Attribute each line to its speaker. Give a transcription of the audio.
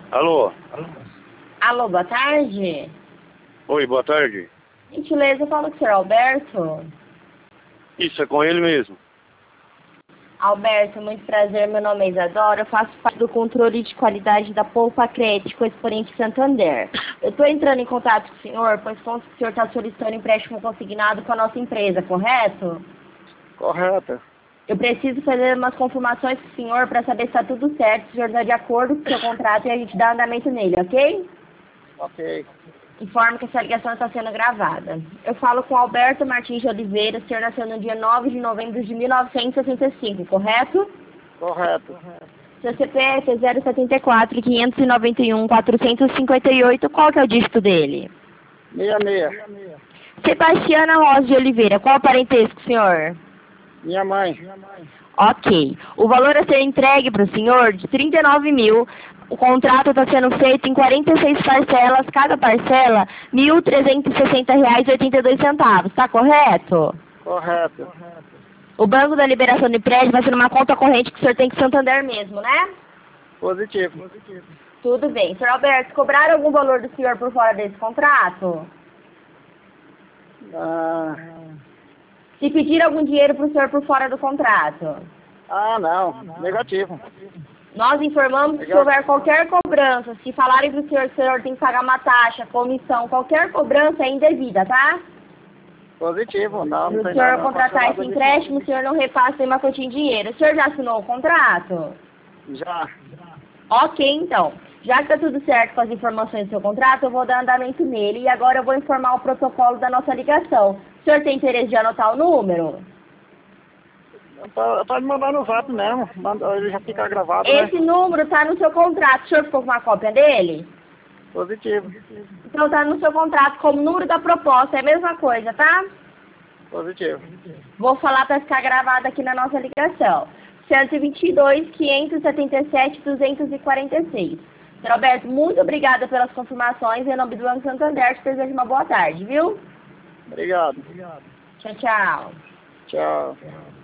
Speaker 1: Alô?
Speaker 2: Alô, boa tarde.
Speaker 1: Oi, boa tarde.
Speaker 2: Gentileza, fala com o senhor Alberto.
Speaker 1: Isso, é com ele mesmo.
Speaker 2: Alberto, muito prazer, meu nome é Isadora, eu faço parte do controle de qualidade da Poupa Crédito Exponente Santander. Eu estou entrando em contato com o senhor, pois consta que o senhor está solicitando empréstimo consignado com a nossa empresa, correto?
Speaker 1: Correto.
Speaker 2: Eu preciso fazer umas confirmações com o senhor para saber se está tudo certo, se o senhor está de acordo com o seu contrato e a gente dá andamento nele, ok?
Speaker 1: Ok.
Speaker 2: Informo que essa ligação está sendo gravada. Eu falo com Alberto Martins de Oliveira, o senhor nasceu no dia 9 de novembro de 1965, correto?
Speaker 1: Correto.
Speaker 2: Seu CPF é 074 591 458, qual que é o dígito dele?
Speaker 1: 66.
Speaker 2: Sebastiana Rosa de Oliveira, qual o parentesco, senhor?
Speaker 1: Minha mãe.
Speaker 2: Ok. O valor a ser entregue para o senhor de 39 mil. O contrato está sendo feito em 46 parcelas, cada parcela R$ 1.360,82. Está correto?
Speaker 1: Correto.
Speaker 2: O banco da liberação de prédio vai ser numa conta corrente que o senhor tem que Santander mesmo, né?
Speaker 1: Positivo.
Speaker 2: Tudo bem. Senhor Alberto, cobraram algum valor do senhor por fora desse contrato?
Speaker 1: Ah,
Speaker 2: Se pediram algum dinheiro para o senhor por fora do contrato?
Speaker 1: não. Negativo.
Speaker 2: Nós informamos que se houver qualquer cobrança, se falarem para o senhor tem que pagar uma taxa, comissão, qualquer cobrança é indevida, tá?
Speaker 1: Positivo. Não
Speaker 2: Se o
Speaker 1: tem
Speaker 2: senhor
Speaker 1: nada.
Speaker 2: contratar esse empréstimo, o senhor não repassa nenhuma quantia em dinheiro. O senhor já assinou o contrato?
Speaker 1: Já.
Speaker 2: Ok, então. Já que está tudo certo com as informações do seu contrato, eu vou dar andamento nele e agora eu vou informar o protocolo da nossa ligação. O senhor tem interesse de anotar o número?
Speaker 1: Pode mandar no zap mesmo. Ele já fica gravado,
Speaker 2: Esse
Speaker 1: né?
Speaker 2: número está no seu contrato. O senhor ficou com uma cópia dele?
Speaker 1: Positivo.
Speaker 2: Então está no seu contrato como número da proposta, é a mesma coisa, tá?
Speaker 1: Positivo.
Speaker 2: Vou falar para ficar gravado aqui na nossa ligação. 122 577 246. Senhor Alberto, muito obrigada pelas confirmações. Em nome do Banco Santander, te desejo uma boa tarde, viu?
Speaker 1: Obrigado.
Speaker 2: Tchau, tchau.
Speaker 1: Tchau.